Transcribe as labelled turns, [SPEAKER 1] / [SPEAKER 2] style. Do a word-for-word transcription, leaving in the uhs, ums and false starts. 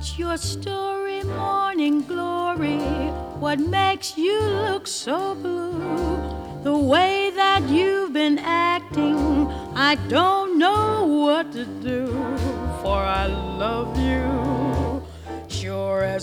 [SPEAKER 1] What's your story, morning glory? What makes you look so blue? The way that you've been acting, I don't know what to do, for I love you sure as